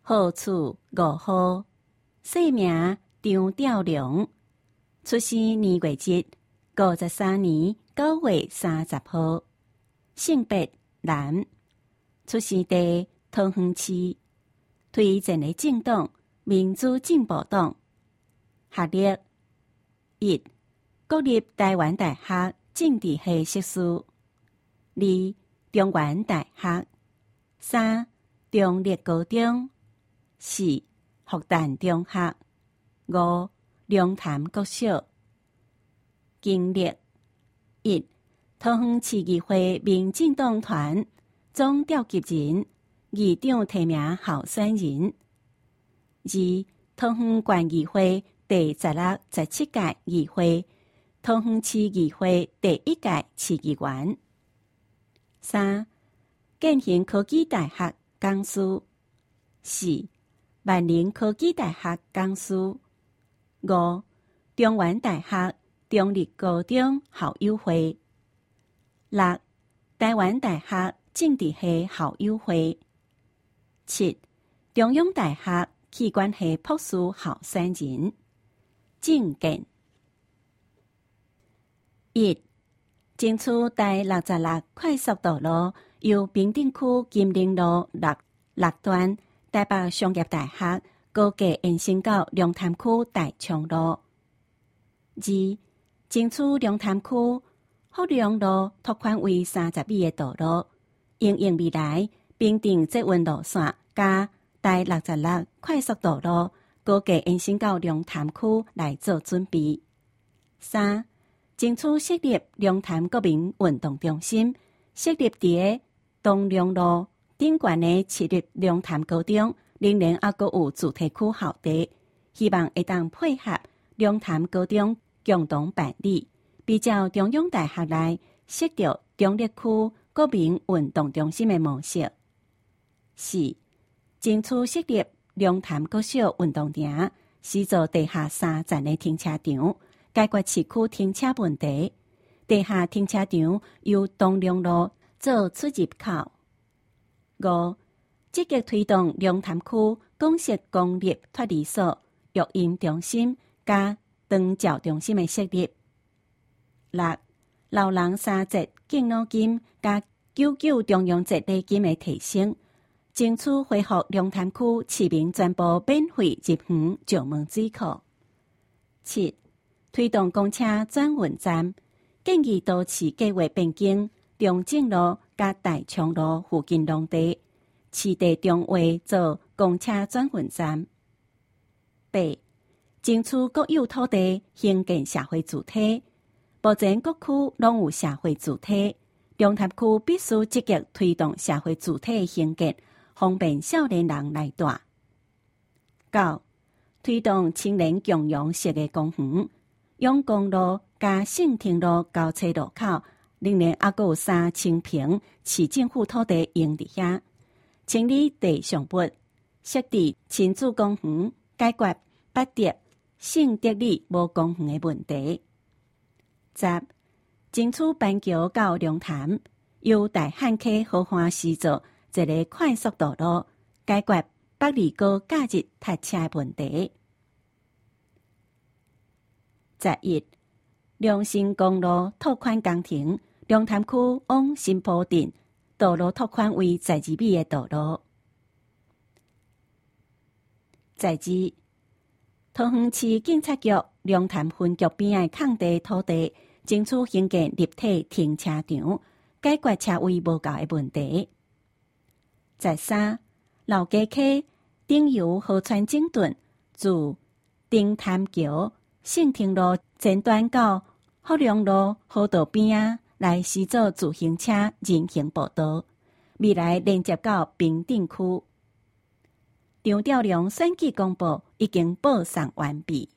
号厝5号，姓名张兆良，出生年月日53年9月30号，性别男，出生地桃园市，推荐的政党民主进步党，学历1国立台湾大学政治系硕士，2中原大学，3中立高中，4复旦中学，5龙潭国小。经历1桃园市议会民进党团总召集人、议长提名候选人；2桃园县议会第16、17届议会，桃园市议会第1届市议员；3建行科技大学讲师；4万宁科技大学讲师；5中原大学中立高中校友会；6台湾大学政治系校友会；7中央大学器官系博士候选人。政见1争取第66快速道路由平顶区金陵路6段台北商业大学高架延伸到龙潭区大昌路。2争取龙潭区福良路拓宽为30米的道路，因应未来平顶捷运路线加第66快速道路高架延伸到龙潭区来做准备。3争取设立龙潭国民运动中心，设立伫东龙路顶悬的市立龙潭高中，仍然还阁有主题区校地，希望会当配合龙潭高中共同办理，比照中央大学内设立中立区国民运动中心的模式。4争取设立龙潭国小运动场，施作地下3站的停车场，解决市区停车问题。地下停车场由东龙路做出入口。5积极推动龙潭区港式公立托儿所、育婴中心加长照中心的设立。6老人3节敬老金加99中央节礼金的提升，争取恢复龙潭区市民全部免费入园石门水库。7推动公车转运站，建议都市计划变更中正路加大昌路附近农地，市地中划做公车转运站。8争取国有土地兴建社会主体，目前各区拢有社会主体，龙潭区必须积极推动社会主体的兴建，方便少年人来住。9推动青年共用式的公园，永公路加圣庭路交叉路口，仍然还有3000坪市政府土地用伫遐，清理地上物，设置亲子公园，解决八德、圣德里无公园的问题。10争取板桥到龙潭，由大汉溪河岸施作一个快速道路，解决北里高假日塞车的问题。11良新公路拓宽工程，龙潭区往新埔镇道路拓宽为12米的道路。12桃园市警察局龙潭分局边的空地土地，争取兴建立体停车场，解决车位无够的问题。13老街溪顶游河川整顿，自丁潭桥圣庭路前端到福良路河道边啊，来施作自行车人行步道，未来连接到平顶区。张兆良选举公报已经报送完毕。